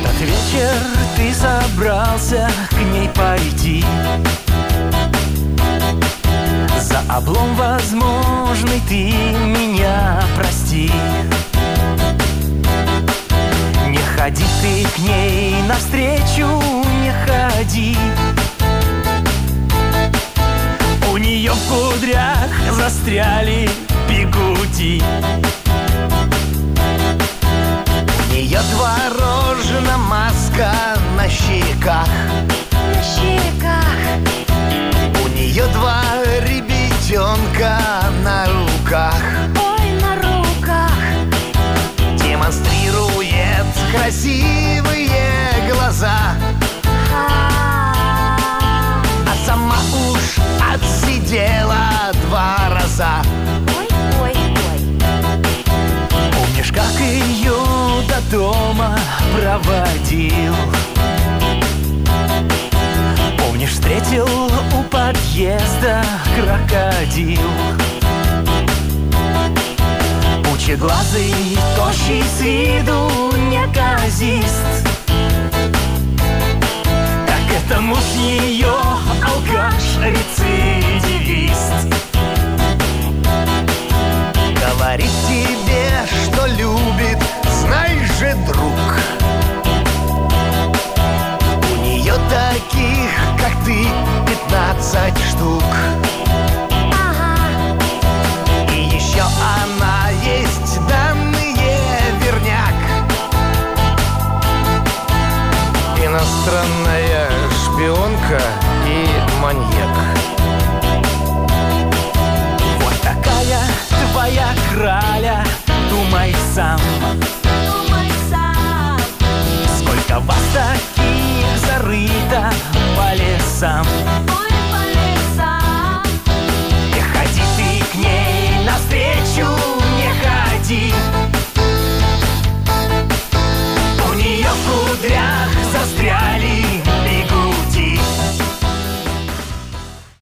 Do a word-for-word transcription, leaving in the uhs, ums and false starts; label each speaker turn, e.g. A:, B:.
A: этот вечер ты собрался к ней пойти. За облом возможный ты меня прости. Не ходи ты к ней навстречу, не ходи. У нее в кудрях застряли бигуди. У нее творожная маска на щеках.
B: На щеках.
A: У нее два ребятенка на руках.
B: Ой, на руках.
A: Демонстрирует красивые глаза. А сама уж отсидела два раза.
B: Ой, ой, ой.
A: Помнишь, как ее до дома проводил? Помнишь, встретил у подъезда крокодил? Пучеглазый, тощий с виду неказист. Так это муж ее, алкаш, рецидивист. Говорит тебе, что любит, знай же, друг. У нее таких, как ты, пятнадцать штук.
B: Ага.
A: И еще она есть данные верняк. Иностранная шпионка и маньяк. Вот такая твоя краля, думай сам.
B: Думай сам.
A: Сколько вас таких зарыто по лесам.